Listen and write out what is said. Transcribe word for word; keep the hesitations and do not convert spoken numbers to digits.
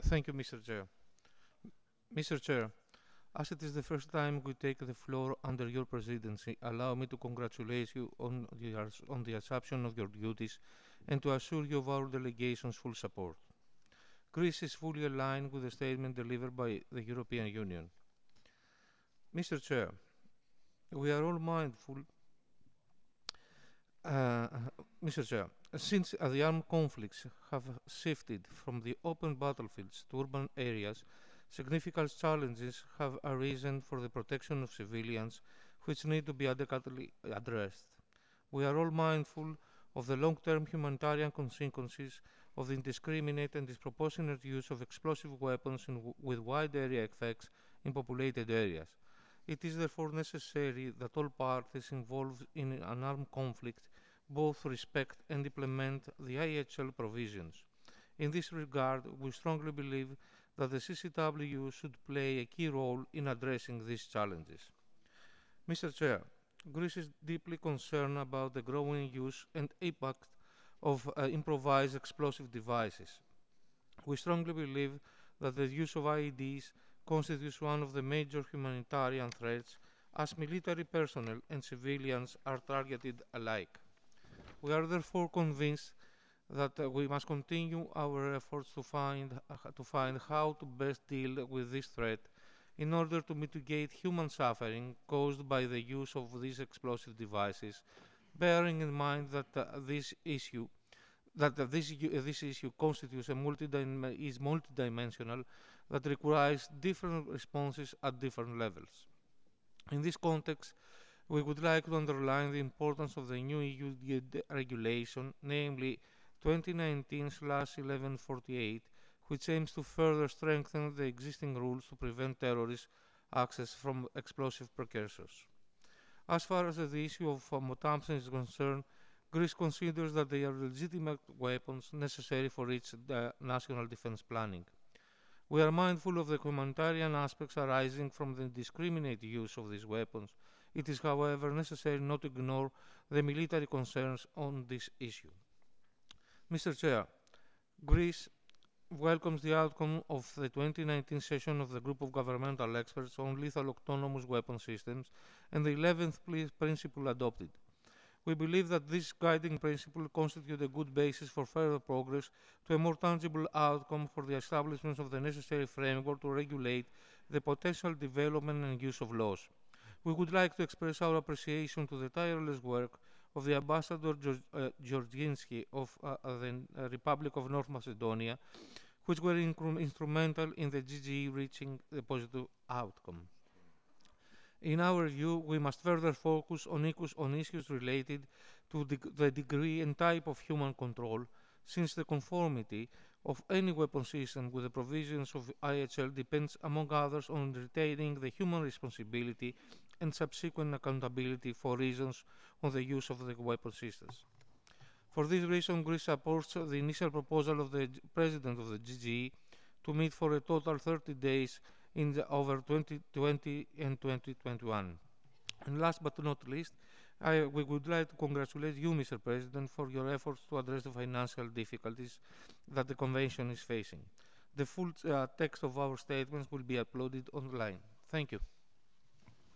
Thank you, Mister Chair. Mister Chair, as it is the first time we take the floor under your presidency, allow me to congratulate you on the, on the assumption of your duties and to assure you of our delegation's full support. Greece is fully aligned with the statement delivered by the European Union. Mister Chair, we are all mindful, uh, Mister Chair, since uh, the armed conflicts have shifted from the open battlefields to urban areas, significant challenges have arisen for the protection of civilians, which need to be adequately addressed. We are all mindful of the long-term humanitarian consequences of the indiscriminate and disproportionate use of explosive weapons in, with wide area effects in populated areas. It is therefore necessary that all parties involved in an armed conflict both respect and implement the I H L provisions. In this regard, we strongly believe that the C C W should play a key role in addressing these challenges. Mister Chair, Greece is deeply concerned about the growing use and impact of uh, improvised explosive devices. We strongly believe that the use of I E Ds constitutes one of the major humanitarian threats as military personnel and civilians are targeted alike. We are therefore convinced that uh, we must continue our efforts to find, uh, to find how to best deal with this threat in order to mitigate human suffering caused by the use of these explosive devices, bearing in mind that uh, this issue that uh, this, uh, this issue constitutes a multi-dim- is multidimensional that requires different responses at different levels. In this context, we would like to underline the importance of the new E U regulation, namely twenty nineteen eleven forty-eight, which aims to further strengthen the existing rules to prevent terrorist access from explosive precursors. As far as the issue of uh, Motamsen is concerned, Greece considers that they are legitimate weapons necessary for its uh, national defense planning. We are mindful of the humanitarian aspects arising from the indiscriminate use of these weapons. It is, however, necessary not to ignore the military concerns on this issue. Mister Chair, Greece welcomes the outcome of the twenty nineteen session of the Group of Governmental Experts on Lethal Autonomous Weapon Systems and the eleventh principle adopted. We believe that this guiding principle constitutes a good basis for further progress to a more tangible outcome for the establishment of the necessary framework to regulate the potential development and use of laws. We would like to express our appreciation to the tireless work of the Ambassador Georg- uh, Georginsky of uh, uh, the uh, Republic of North Macedonia, which were incru- instrumental in the G G E reaching a positive outcome. In our view, we must further focus on issues, on issues related to the, the degree and type of human control, since the conformity of any weapon system with the provisions of I H L depends, among others, on retaining the human responsibility and subsequent accountability for reasons on the use of the weapon systems. For this reason, Greece supports the initial proposal of the President of the G G E to meet for a total thirty days in the, over twenty twenty and twenty twenty-one. And last but not least, I, we would like to congratulate you, Mister President, for your efforts to address the financial difficulties that the Convention is facing. The full uh, text of our statements will be uploaded online. Thank you.